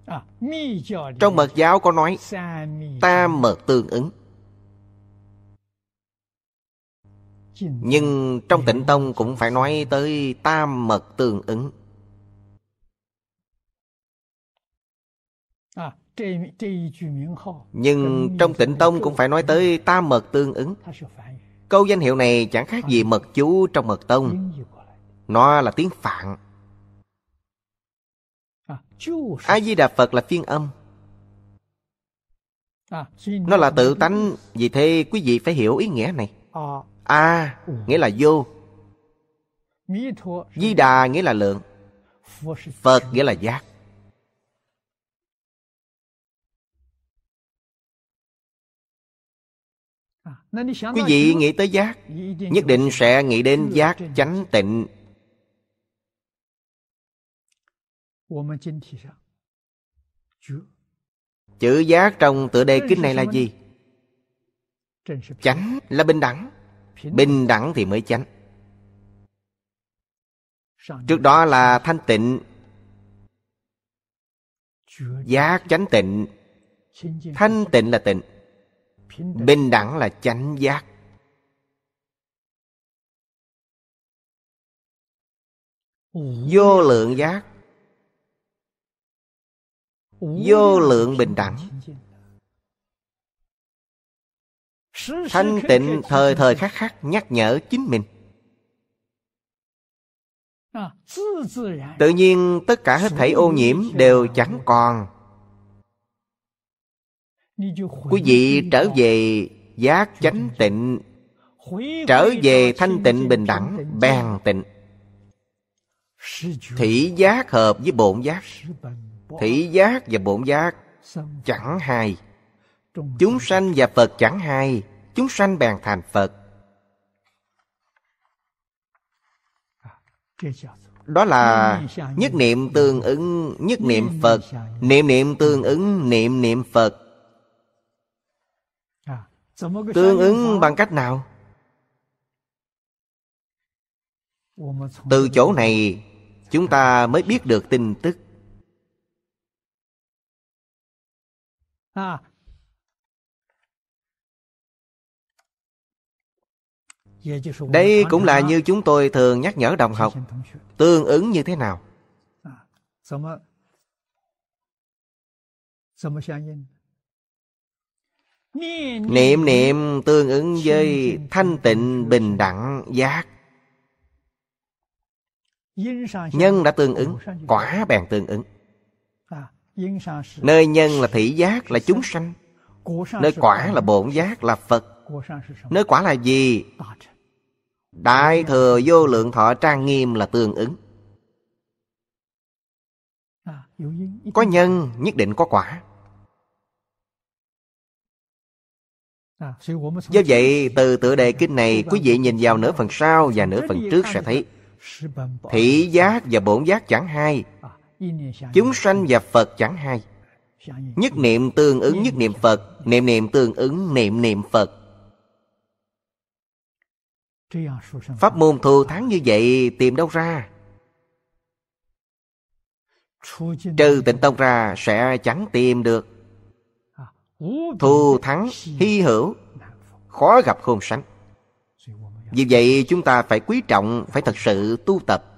Trong mật giáo có nói tam mật tương ứng. Nhưng trong Tịnh Tông cũng phải nói tới tam mật tương ứng. Nhưng trong Tịnh Tông cũng phải nói tới tam mật tương ứng. Câu danh hiệu này chẳng khác gì mật chú trong mật tông. Nó là tiếng Phạn. A-di-đà Phật là phiên âm. Nó là tự tánh. Vì thế quý vị phải hiểu ý nghĩa này. A nghĩa là vô, Di Đà nghĩa là lượng, Phật nghĩa là giác. Quý vị nghĩ tới giác, nhất định sẽ nghĩ đến giác chánh tịnh. Chữ giác trong tựa đề kinh này là gì? Chánh là bình đẳng. Bình đẳng thì mới chánh. Trước đó là thanh tịnh, giác chánh tịnh. Thanh tịnh là tịnh, bình đẳng là chánh giác. Vô lượng giác, vô lượng bình đẳng. Thanh tịnh thời thời khắc khắc nhắc nhở chính mình. Tự nhiên tất cả hết thảy ô nhiễm đều chẳng còn. Quý vị trở về giác chánh tịnh, trở về thanh tịnh bình đẳng, bèn tịnh. Thị giác hợp với bổn giác. Thị giác và bổn giác chẳng hai. Chúng sanh và Phật chẳng hai. Chúng sanh bèn thành Phật. Đó là nhất niệm tương ứng nhất niệm Phật. Niệm niệm tương ứng niệm niệm Phật. Tương ứng bằng cách nào? Từ chỗ này chúng ta mới biết được tin tức. Đây cũng là như chúng tôi thường nhắc nhở đồng học. Tương ứng như thế nào? Niệm niệm tương ứng với thanh tịnh bình đẳng giác. Nhân đã tương ứng, quả bèn tương ứng. Nơi nhân là thị giác, là chúng sanh. Nơi quả là bổn giác, là Phật. Nơi quả là gì? Đại thừa vô lượng thọ trang nghiêm là tương ứng. Có nhân nhất định có quả. Do vậy từ tựa đề kinh này, quý vị nhìn vào nửa phần sau và nửa phần trước sẽ thấy thị giác và bổn giác chẳng hai. Chúng sanh và Phật chẳng hai. Nhất niệm tương ứng nhất niệm Phật. Niệm niệm tương ứng niệm niệm Phật. Pháp môn thù thắng như vậy tìm đâu ra? Trừ Tịnh Tông ra sẽ chẳng tìm được. Thù thắng hy hữu, khó gặp khôn sánh. Vì vậy chúng ta phải quý trọng, phải thật sự tu tập.